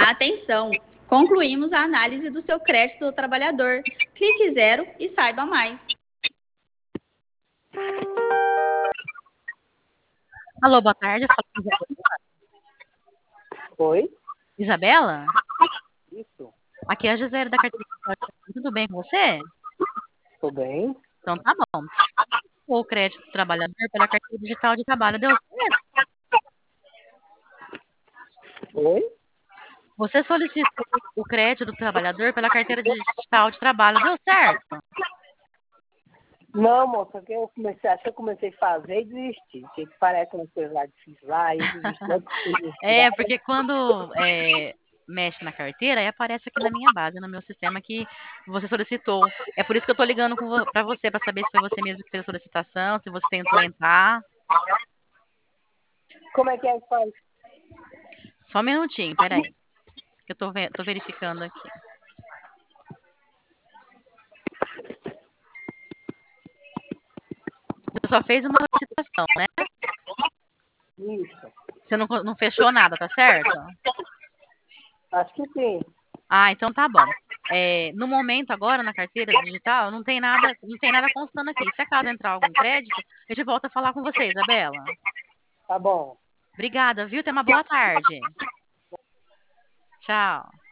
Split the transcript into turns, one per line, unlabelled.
Atenção! Concluímos a análise do seu crédito do trabalhador. Clique zero e saiba mais.
Alô, boa tarde. Fala com
Oi?
Isabela?
Isso.
Aqui é a Gisele da Carteira Digital de Trabalho. Tudo bem com você?
Tô bem.
Então tá bom. O crédito do trabalhador pela Carteira Digital de Trabalho deu certo?
Oi?
Você solicitou o crédito do trabalhador pela Carteira Digital de Trabalho, deu certo?
Não, moça, que acho que eu comecei a fazer e desisti. Que parece umas coisas lá difíceis lá e desisti.
É, porque quando mexe na carteira, aí aparece aqui na minha base, no meu sistema, que você solicitou. É por isso que eu tô ligando pra você, pra saber se foi você mesmo que fez a solicitação, se você tentou entrar.
Como é que faz?
Só um minutinho, peraí. Que eu tô verificando aqui. Você só fez uma solicitação, né?
Isso.
Você não fechou nada, tá certo?
Acho que sim.
Ah, então tá bom. No momento agora, na carteira digital, não tem nada constando aqui. Se acaso entrar algum crédito, a gente volta a falar com você, Isabela.
Tá bom.
Obrigada, viu? Tenha uma boa tarde. Tchau.